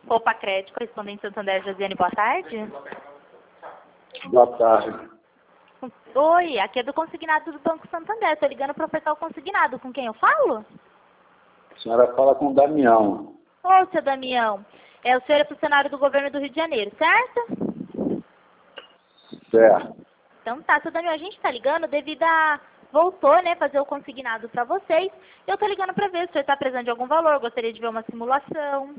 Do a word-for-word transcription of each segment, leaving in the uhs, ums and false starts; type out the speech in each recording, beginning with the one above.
Opa, Crédito, correspondente Santander, Josiane, boa tarde. Boa tarde. Oi, aqui é do consignado do Banco Santander. Estou ligando para ofertar o consignado. Com quem eu falo? A senhora fala com o Damião. Ô, seu Damião. É, o senhor é funcionário do governo do Rio de Janeiro, certo? Certo. Então tá, seu Damião, a gente está ligando devido a... Voltou, né, fazer o consignado para vocês. Eu tô ligando para ver se o senhor está precisando de algum valor. Gostaria de ver uma simulação.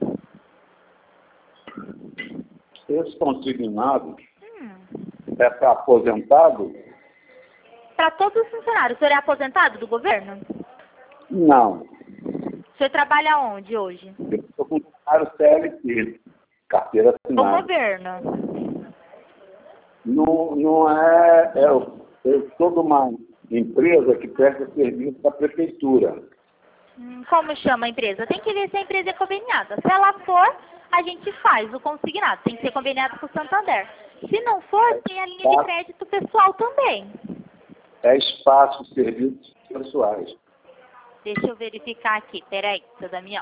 Esse consignado Hum. é para aposentado? Para todos os funcionários. O senhor é aposentado do governo? Não. O senhor trabalha onde hoje? Eu sou funcionário C L T, carteira O assinada. governo. Não, não é... é eu, eu sou de uma empresa que presta serviço para a prefeitura. Hum, como chama a empresa? Tem que ver se a empresa é conveniada. Se ela for, a gente faz o consignado. Tem que ser conveniado com o Santander. Se não for, tem a linha de crédito pessoal também. É espaço, serviços pessoais. Deixa eu verificar aqui. Peraí, seu Damião.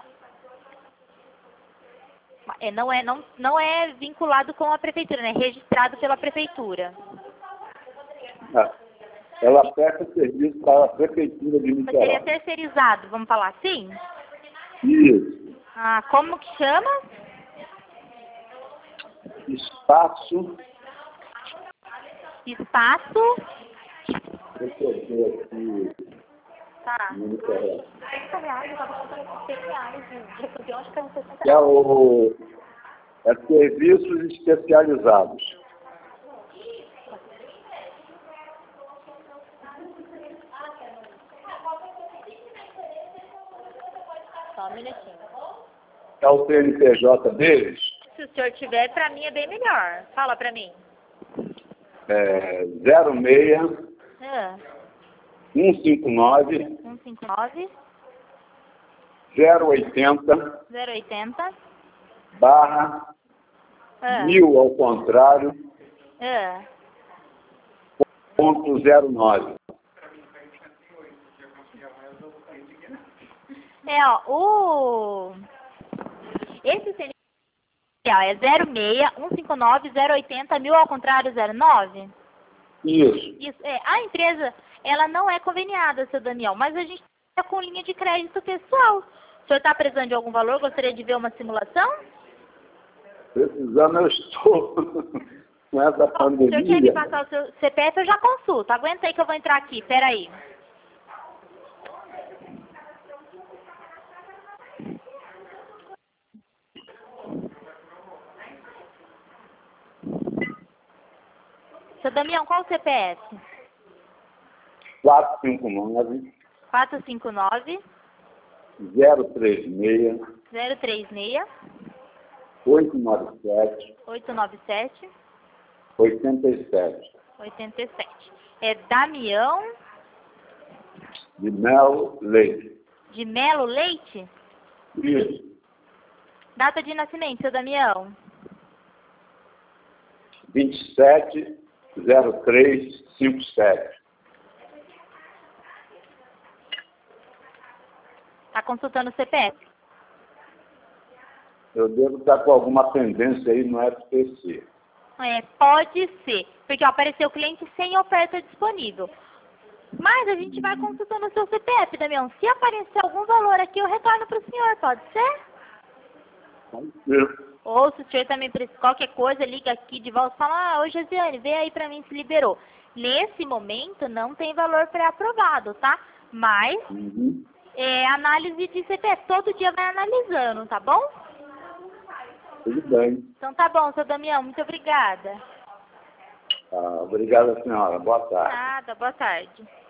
É, não, é, não, não é vinculado com a prefeitura, né? É registrado pela prefeitura. É. Ela presta serviço para a prefeitura de Mas seria Niterói. terceirizado, vamos falar assim? Isso. Ah, como que chama? Espaço. Espaço. Deixa eu ver aqui. Tá. No Niterói. sessenta reais, eu tava comprando cem reais de refusão, acho que eram sessenta Que é, reais. o, é serviços especializados. Só um minutinho. É o C N P J deles. Se o senhor tiver, pra mim é bem melhor. Fala pra mim. É zero seis Ah, um cinco nove um cinco nove, zero oitenta zero oitenta. barra Ah, mil ao contrário ah. ponto zero nove. É, ó, o... Esse C N P é zero seis um cinco nove zero oitenta mil ao contrário zero nove? Isso. Isso, é. A empresa, ela não é conveniada, seu Daniel, mas a gente está com linha de crédito pessoal. O senhor está precisando de algum valor? Gostaria de ver uma simulação? Precisando eu estou com essa Ó, se o senhor quer me pandemia. passar o seu C P F, eu já consulto. Aguenta aí que eu vou entrar aqui, peraí. Seu Damião, qual o C P F? quatro cinco nove quatro cinco nove, zero três seis zero três seis, oito nove sete oito nove sete, oito sete. oito sete. É Damião De Mel Leite. de Melo Leite? Isso. Data de nascimento, seu Damião? vinte e sete zero três cinquenta e sete. Tá consultando o C P F? Eu devo estar com alguma pendência aí no F T C. É, pode ser. Porque ó, apareceu cliente sem oferta disponível. Mas a gente vai consultando o seu C P F, Damião. Se aparecer algum valor aqui, eu retorno para o senhor, pode ser? Pode ser. Ou se o senhor também precisa, qualquer coisa, liga aqui de volta e fala, ah, ô Josiane, vê aí pra mim se liberou. Nesse momento não tem valor pré-aprovado, tá? Mas Uhum. é análise de C P F, todo dia vai analisando, tá bom? Tudo bem. Então tá bom, seu Damião, muito obrigada. Ah, obrigado, senhora. Boa tarde. Nada, boa tarde.